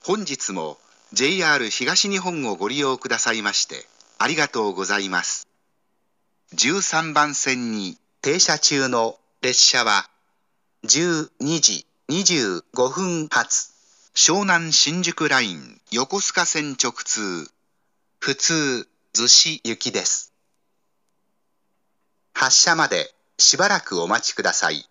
本日も JR 東日本をご利用くださいましてありがとうございます。13番線に停車中の列車は12時25分発湘南新宿ライン横須賀線直通普通逗子行きです。発車までしばらくお待ちください。